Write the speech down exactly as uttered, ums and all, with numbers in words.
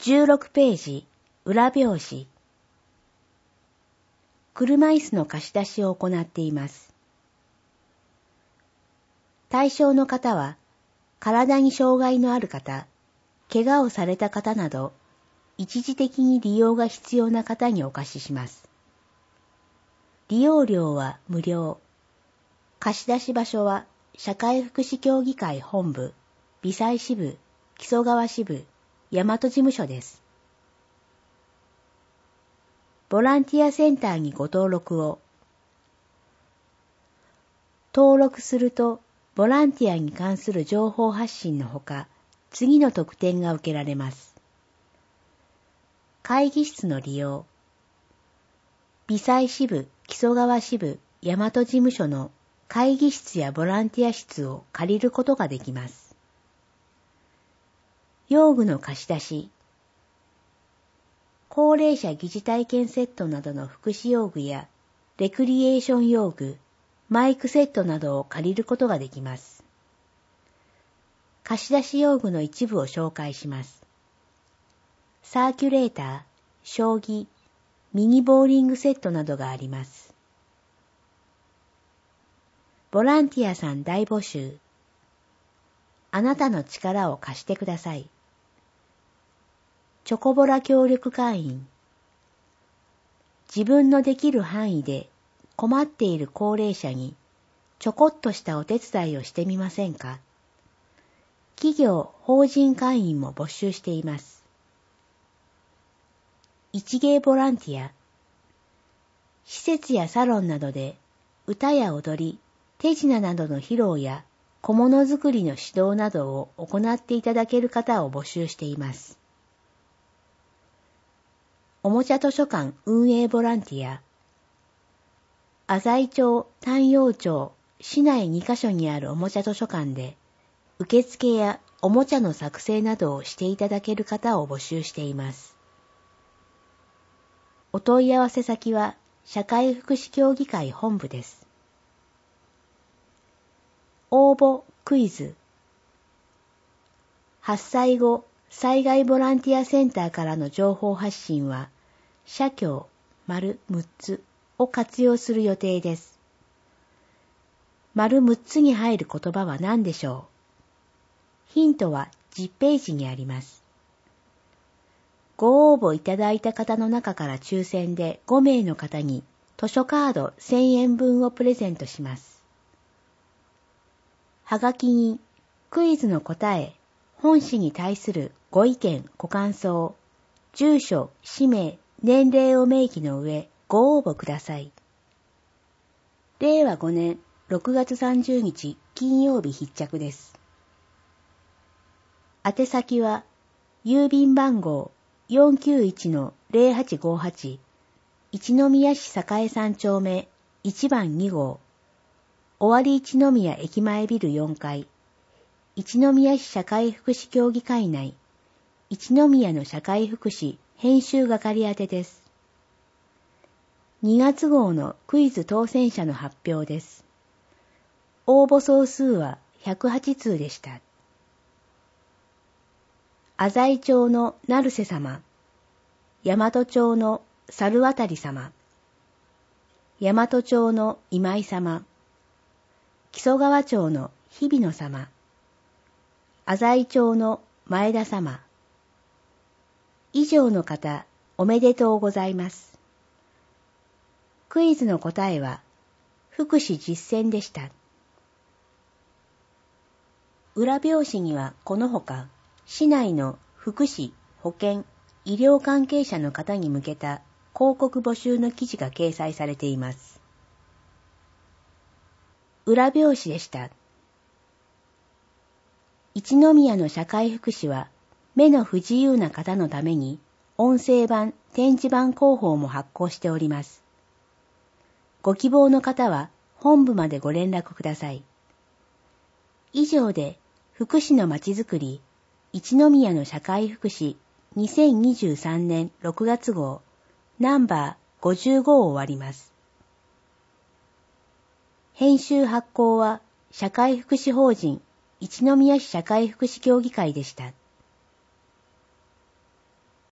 じゅうろくページ、裏表紙。車椅子の貸し出しを行っています。対象の方は、体に障害のある方、怪我をされた方など、一時的に利用が必要な方にお貸しします。利用料は無料。貸し出し場所は、社会福祉協議会本部、美西支部、木曽川支部、大和事務所です。ボランティアセンターにご登録を。登録すると、ボランティアに関する情報発信のほか、次の特典が受けられます。会議室の利用。美西支部、木曽川支部、大和事務所の会議室やボランティア室を借りることができます。用具の貸し出し。高齢者疑似体験セットなどの福祉用具や、レクリエーション用具、マイクセットなどを借りることができます。貸し出し用具の一部を紹介します。サーキュレーター、将棋、ミニボーリングセットなどがあります。ボランティアさん大募集。あなたの力を貸してください。チョコボラ協力会員。自分のできる範囲で困っている高齢者にちょこっとしたお手伝いをしてみませんか？企業・法人会員も募集しています。一芸ボランティア。施設やサロンなどで歌や踊り、手品などの披露や小物作りの指導などを行っていただける方を募集しています。おもちゃ図書館運営ボランティア。浅井町、丹陽町、市内にカ所にあるおもちゃ図書館で、受付やおもちゃの作成などをしていただける方を募集しています。お問い合わせ先は、社会福祉協議会本部です。応募クイズ。はっさいご災害ボランティアセンターからの情報発信は、社協丸むっつを活用する予定です。丸むっつに入る言葉は何でしょう？ヒントはじゅっページにあります。ご応募いただいた方の中から抽選でごめいの方に図書カードせんえんぶんをプレゼントします。はがきにクイズの答え、本誌に対するご意見、ご感想、住所、氏名、年齢を明記の上、ご応募ください。れいわごねんろくがつさんじゅうにち金曜日必着です。宛先は、郵便番号 よんきゅういちのぜろはちごはち 一宮市栄さん丁目いちばんにごう、尾張一宮駅前ビルよんかい、一宮市社会福祉協議会内、一宮の社会福祉編集係宛てです。にがつ号のクイズ当選者の発表です。応募総数はひゃくはちつうでした。浅井町の成瀬様、大和町の猿渡様、大和町の今井様、木曽川町の日比野様、浅井町の前田様。以上の方、おめでとうございます。クイズの答えは、福祉実践でした。裏表紙にはこのほか、市内の福祉、保健、医療関係者の方に向けた広告募集の記事が掲載されています。裏表紙でした。一宮の社会福祉は、目の不自由な方のために、音声版、展示版広報も発行しております。ご希望の方は、本部までご連絡ください。以上で、福祉のまちづくり、一宮の社会福祉にせんにじゅうさんねんろくがつ号ナンバーごじゅうごを終わります。編集発行は社会福祉法人一宮市社会福祉協議会でした。